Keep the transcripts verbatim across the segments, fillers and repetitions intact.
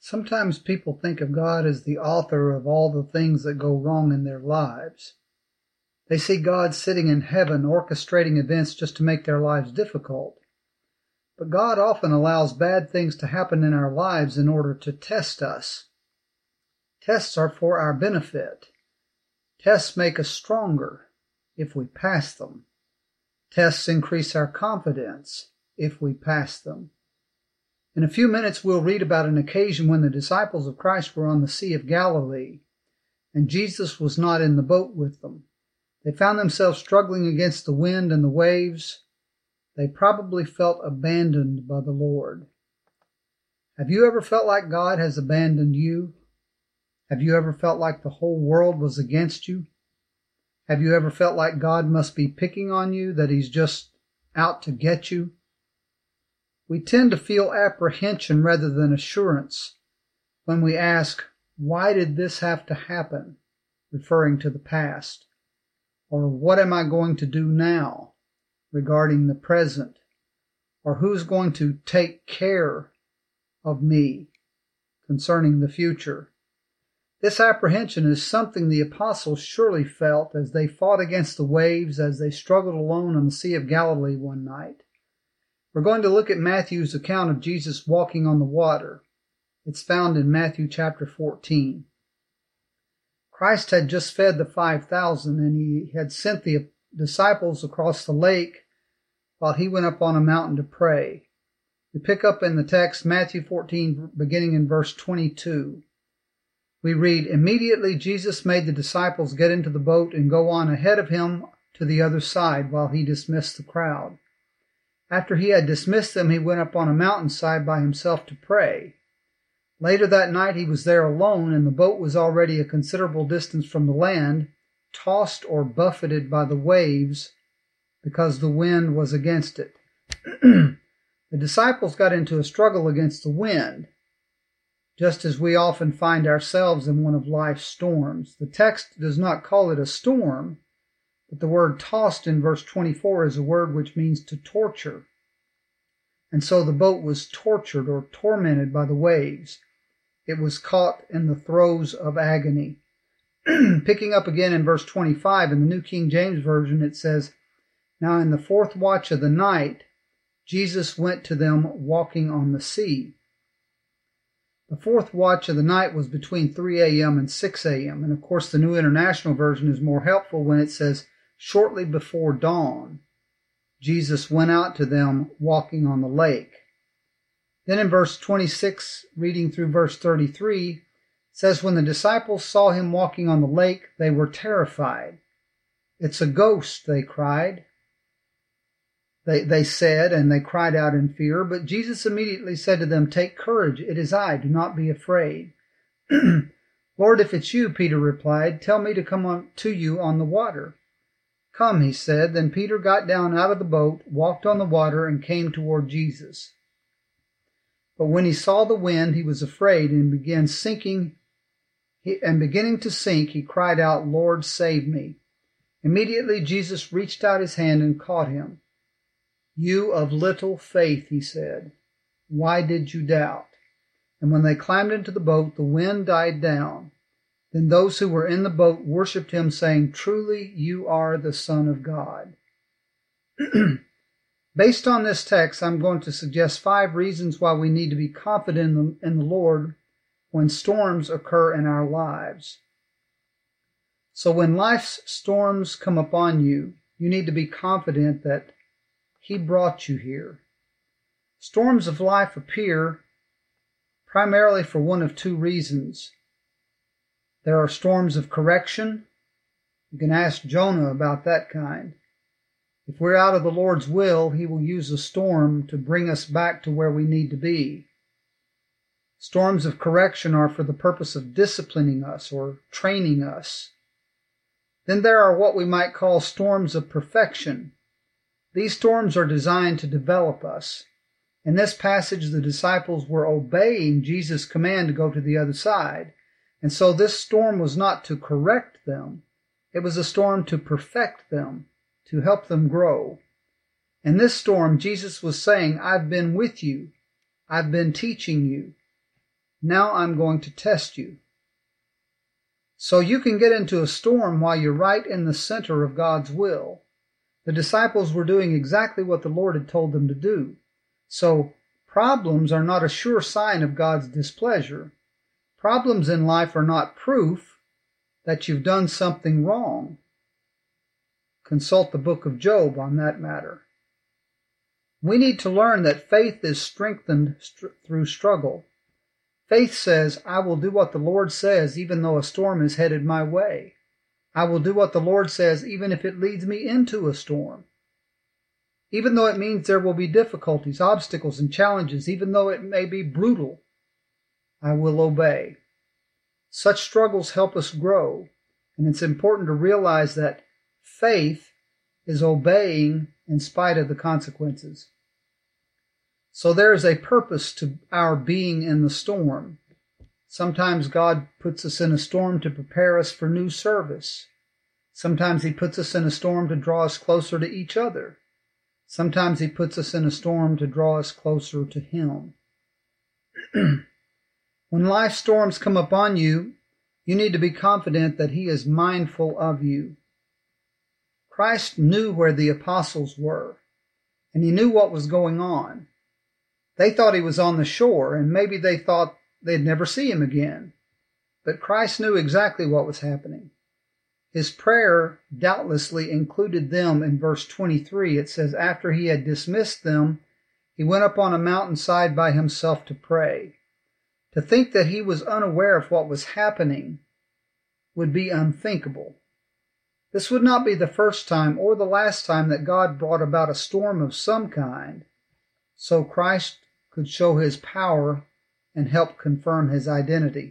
Sometimes people think of God as the author of all the things that go wrong in their lives. They see God sitting in heaven orchestrating events just to make their lives difficult. But God often allows bad things to happen in our lives in order to test us. Tests are for our benefit. Tests make us stronger if we pass them. Tests increase our confidence if we pass them. In a few minutes, we'll read about an occasion when the disciples of Christ were on the Sea of Galilee, and Jesus was not in the boat with them. They found themselves struggling against the wind and the waves. They probably felt abandoned by the Lord. Have you ever felt like God has abandoned you? Have you ever felt like the whole world was against you? Have you ever felt like God must be picking on you, that He's just out to get you? We tend to feel apprehension rather than assurance when we ask, why did this have to happen? Referring to the past. Or what am I going to do now? Regarding the present. Or who's going to take care of me? Concerning the future. This apprehension is something the apostles surely felt as they fought against the waves as they struggled alone on the Sea of Galilee one night. We're going to look at Matthew's account of Jesus walking on the water. It's found in Matthew chapter fourteen. Christ had just fed the five thousand, and He had sent the disciples across the lake while He went up on a mountain to pray. We pick up in the text Matthew fourteen, beginning in verse twenty-two. We read, "Immediately Jesus made the disciples get into the boat and go on ahead of Him to the other side while He dismissed the crowd. After He had dismissed them, He went up on a mountainside by Himself to pray. Later that night He was there alone, and the boat was already a considerable distance from the land, tossed or buffeted by the waves because the wind was against it." The disciples got into a struggle against the wind, just as we often find ourselves in one of life's storms. The text does not call it a storm, but the word tossed in verse twenty-four is a word which means to torture. And so the boat was tortured or tormented by the waves. It was caught in the throes of agony. Picking up again in verse twenty-five, in the New King James Version, it says, "Now in the fourth watch of the night, Jesus went to them walking on the sea." The fourth watch of the night was between three a.m. and six a.m. And of course the New International Version is more helpful when it says, "Shortly before dawn, Jesus went out to them walking on the lake." Then in verse twenty-six, reading through verse thirty-three, it says, "When the disciples saw Him walking on the lake, they were terrified. 'It's a ghost,' they cried. They, they said, and they cried out in fear. But Jesus immediately said to them, 'Take courage, it is I, do not be afraid.' 'Lord, if it's you,' Peter replied, 'tell me to come on to you on the water.' 'Come,' he said. Then Peter got down out of the boat, walked on the water, and came toward Jesus. But when he saw the wind, he was afraid and began sinking. He, and beginning to sink, he cried out, 'Lord, save me.' Immediately Jesus reached out His hand and caught him. 'You of little faith,' He said, 'why did you doubt?' And when they climbed into the boat, the wind died down. Then those who were in the boat worshipped Him, saying, 'Truly you are the Son of God.'" Based on this text, I'm going to suggest five reasons why we need to be confident in the, in the Lord when storms occur in our lives. So when life's storms come upon you, you need to be confident that He brought you here. Storms of life appear primarily for one of two reasons. There are storms of correction. You can ask Jonah about that kind. If we're out of the Lord's will, He will use a storm to bring us back to where we need to be. Storms of correction are for the purpose of disciplining us or training us. Then there are what we might call storms of perfection. These storms are designed to develop us. In this passage, the disciples were obeying Jesus' command to go to the other side. And so this storm was not to correct them. It was a storm to perfect them, to help them grow. In this storm, Jesus was saying, "I've been with you. I've been teaching you. Now I'm going to test you. So you can get into a storm while you're right in the center of God's will. The disciples were doing exactly what the Lord had told them to do. So problems are not a sure sign of God's displeasure. Problems in life are not proof that you've done something wrong. Consult the book of Job on that matter. We need to learn that faith is strengthened st- through struggle. Faith says, I will do what the Lord says even though a storm is headed my way. I will do what the Lord says even if it leads me into a storm. Even though it means there will be difficulties, obstacles, and challenges, even though it may be brutal, I will obey. Such struggles help us grow, and it's important to realize that faith is obeying in spite of the consequences. So there is a purpose to our being in the storm. Sometimes God puts us in a storm to prepare us for new service. Sometimes He puts us in a storm to draw us closer to each other. Sometimes He puts us in a storm to draw us closer to Him. When life storms come upon you, you need to be confident that He is mindful of you. Christ knew where the apostles were, and He knew what was going on. They thought He was on the shore, and maybe they thought they'd never see Him again. But Christ knew exactly what was happening. His prayer doubtlessly included them. In verse twenty-three, it says, after He had dismissed them, He went up on a mountainside by Himself to pray. To think that He was unaware of what was happening would be unthinkable. This would not be the first time or the last time that God brought about a storm of some kind, so Christ could show His power and help confirm His identity.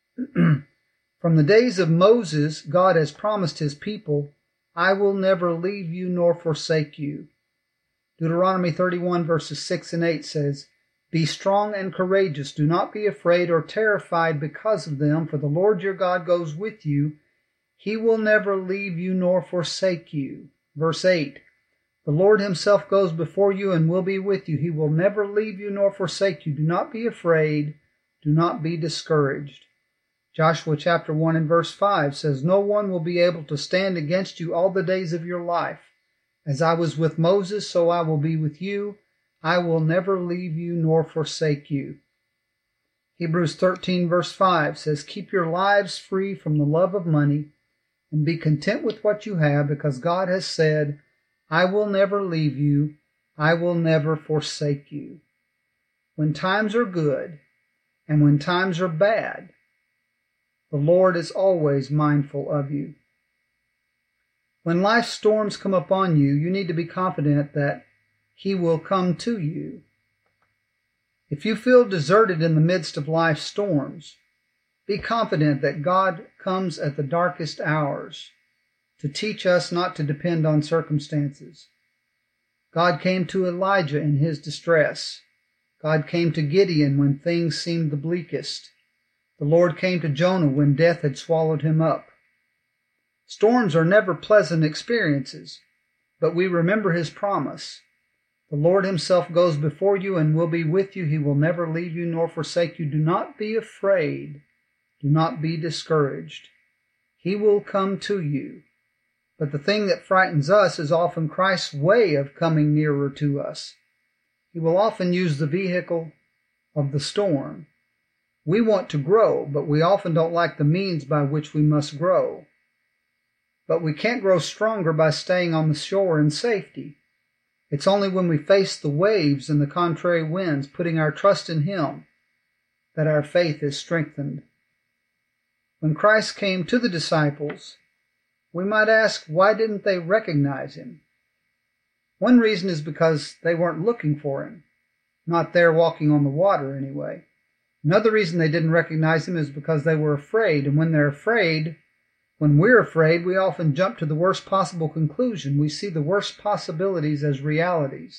From the days of Moses, God has promised His people, I will never leave you nor forsake you. Deuteronomy thirty-one verses six and eight says, be strong and courageous. Do not be afraid or terrified because of them, for the Lord your God goes with you. He will never leave you nor forsake you. Verse eight, the Lord Himself goes before you and will be with you. He will never leave you nor forsake you. Do not be afraid. Do not be discouraged. Joshua chapter one and verse five says, no one will be able to stand against you all the days of your life. As I was with Moses, so I will be with you. I will never leave you nor forsake you. Hebrews thirteen verse five says, keep your lives free from the love of money and be content with what you have, because God has said, I will never leave you. I will never forsake you. When times are good and when times are bad, the Lord is always mindful of you. When life's storms come upon you, you need to be confident that He will come to you. If you feel deserted in the midst of life's storms, be confident that God comes at the darkest hours to teach us not to depend on circumstances. God came to Elijah in his distress. God came to Gideon when things seemed the bleakest. The Lord came to Jonah when death had swallowed him up. Storms are never pleasant experiences, but we remember His promise. The Lord Himself goes before you and will be with you. He will never leave you nor forsake you. Do not be afraid. Do not be discouraged. He will come to you. But the thing that frightens us is often Christ's way of coming nearer to us. He will often use the vehicle of the storm. We want to grow, but we often don't like the means by which we must grow. But we can't grow stronger by staying on the shore in safety. It's only when we face the waves and the contrary winds, putting our trust in Him, that our faith is strengthened. When Christ came to the disciples, we might ask, why didn't they recognize Him? One reason is because they weren't looking for Him, not there walking on the water anyway. Another reason they didn't recognize Him is because they were afraid, and when they're afraid, when we're afraid, we often jump to the worst possible conclusion. We see the worst possibilities as realities.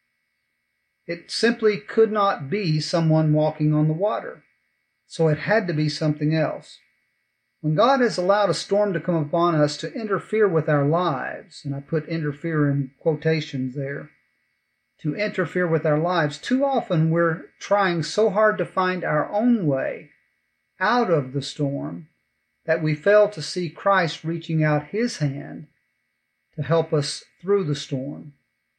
It simply could not be someone walking on the water, so it had to be something else. When God has allowed a storm to come upon us to interfere with our lives, and I put interfere in quotations there, to interfere with our lives. Too often we're trying so hard to find our own way out of the storm that we fail to see Christ reaching out his hand to help us through the storm.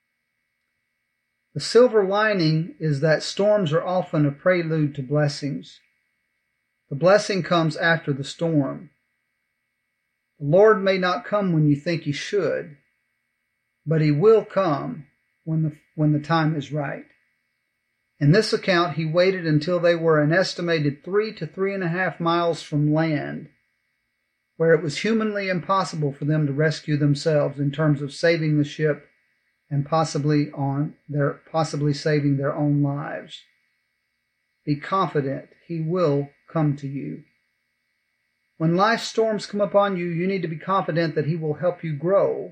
The silver lining is that storms are often a prelude to blessings. The blessing comes after the storm. The Lord may not come when you think he should, but he will come when the, when the time is right. In this account, he waited until they were an estimated three to three and a half miles from land, where it was humanly impossible for them to rescue themselves in terms of saving the ship and possibly on their possibly saving their own lives. Be confident he will come to you. When life storms come upon you, you need to be confident that he will help you grow.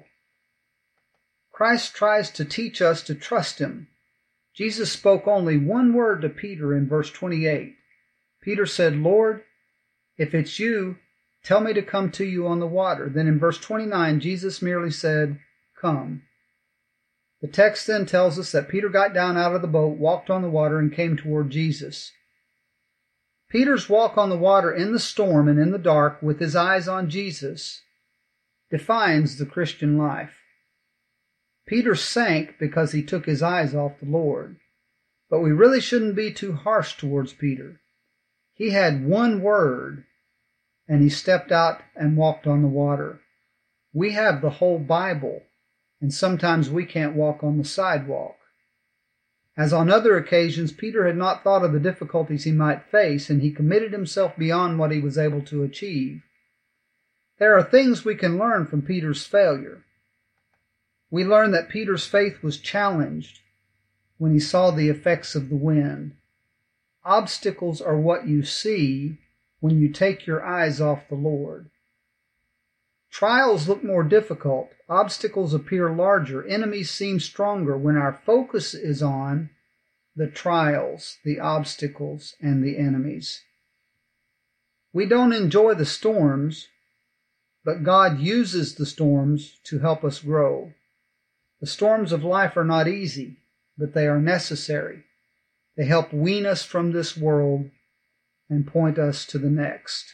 Christ tries to teach us to trust him. Jesus spoke only one word to Peter in verse twenty-eight. Peter said, "Lord, if it's you, tell me to come to you on the water." Then in verse twenty-nine, Jesus merely said, "Come." The text then tells us that Peter got down out of the boat, walked on the water, and came toward Jesus. Peter's walk on the water in the storm and in the dark with his eyes on Jesus defines the Christian life. Peter sank because he took his eyes off the Lord. But we really shouldn't be too harsh towards Peter. He had one word, and he stepped out and walked on the water. We have the whole Bible, and sometimes we can't walk on the sidewalk. As on other occasions, Peter had not thought of the difficulties he might face, and he committed himself beyond what he was able to achieve. There are things we can learn from Peter's failure. We learn that Peter's faith was challenged when he saw the effects of the wind. Obstacles are what you see when you take your eyes off the Lord. Trials look more difficult. Obstacles appear larger. Enemies seem stronger when our focus is on the trials, the obstacles, and the enemies. We don't enjoy the storms, but God uses the storms to help us grow. The storms of life are not easy, but they are necessary. They help wean us from this world and point us to the next.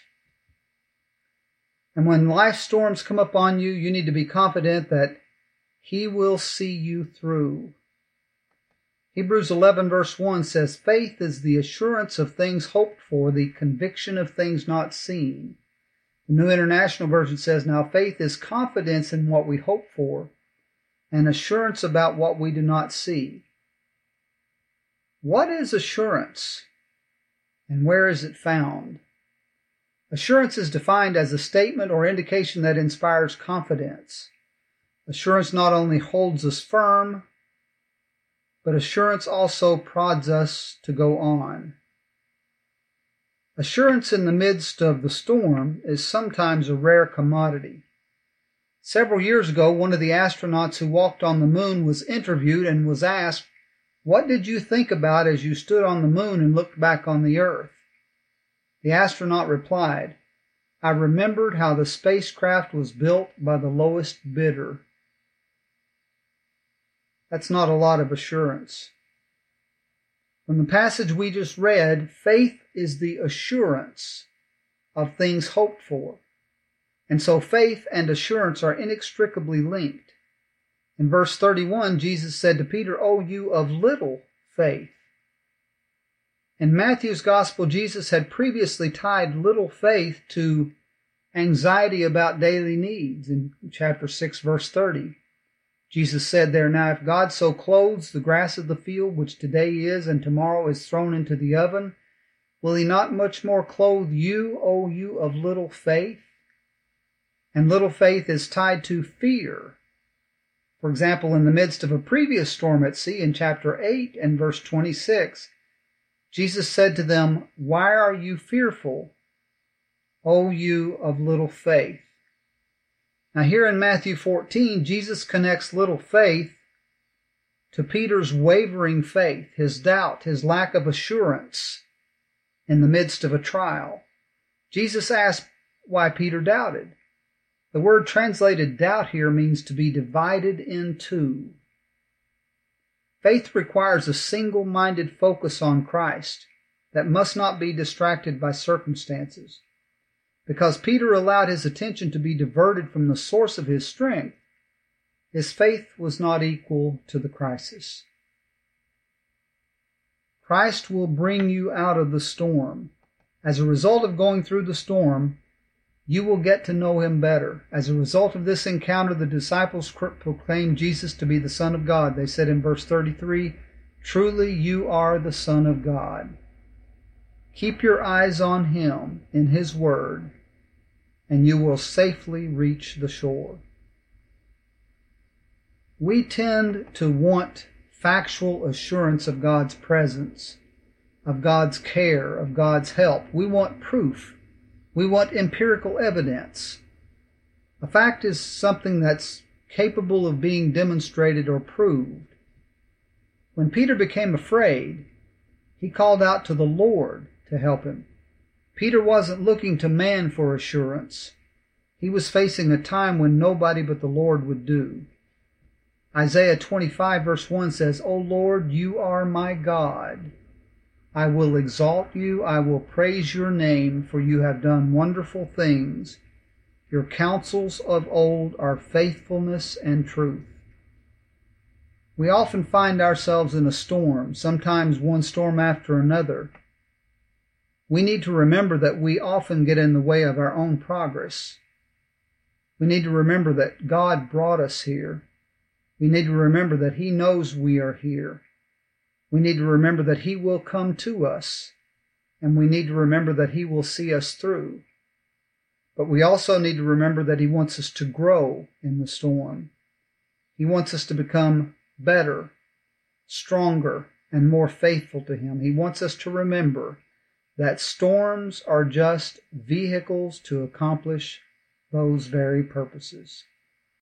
And when life storms come upon you, you need to be confident that he will see you through. Hebrews eleven verse one says, "Faith is the assurance of things hoped for, the conviction of things not seen." The New International Version says, "Now faith is confidence in what we hope for, and assurance about what we do not see." What is assurance, and where is it found? Assurance is defined as a statement or indication that inspires confidence. Assurance not only holds us firm, but assurance also prods us to go on. Assurance in the midst of the storm is sometimes a rare commodity. Several years ago, one of the astronauts who walked on the moon was interviewed and was asked, "What did you think about as you stood on the moon and looked back on the Earth?" The astronaut replied, "I remembered how the spacecraft was built by the lowest bidder." That's not a lot of assurance. From the passage we just read, faith is the assurance of things hoped for. And so faith and assurance are inextricably linked. In verse thirty-one, Jesus said to Peter, "O you of little faith." In Matthew's Gospel, Jesus had previously tied little faith to anxiety about daily needs. In chapter six, verse thirty, Jesus said there, "Now if God so clothes the grass of the field, which today is and tomorrow is thrown into the oven, will he not much more clothe you, O you of little faith?" And little faith is tied to fear. For example, in the midst of a previous storm at sea in chapter eight and verse twenty-six, Jesus said to them, "Why are you fearful, O you of little faith?" Now here in Matthew fourteen, Jesus connects little faith to Peter's wavering faith, his doubt, his lack of assurance in the midst of a trial. Jesus asked why Peter doubted. The word translated doubt here means to be divided in two. Faith requires a single-minded focus on Christ that must not be distracted by circumstances. Because Peter allowed his attention to be diverted from the source of his strength, his faith was not equal to the crisis. Christ will bring you out of the storm. As a result of going through the storm, you will get to know him better. As a result of this encounter, the disciples proclaimed Jesus to be the Son of God. They said in verse thirty-three, "Truly you are the Son of God." Keep your eyes on him in his word, and you will safely reach the shore. We tend to want factual assurance of God's presence, of God's care, of God's help. We want proof. We want empirical evidence. A fact is something that's capable of being demonstrated or proved. When Peter became afraid, he called out to the Lord to help him. Peter wasn't looking to man for assurance. He was facing a time when nobody but the Lord would do. Isaiah twenty-five verse one says, "O Lord, you are my God. I will exalt you, I will praise your name, for you have done wonderful things. Your counsels of old are faithfulness and truth." We often find ourselves in a storm, sometimes one storm after another. We need to remember that we often get in the way of our own progress. We need to remember that God brought us here. We need to remember that he knows we are here. We need to remember that he will come to us, and we need to remember that he will see us through. But we also need to remember that he wants us to grow in the storm. He wants us to become better, stronger, and more faithful to him. He wants us to remember that storms are just vehicles to accomplish those very purposes.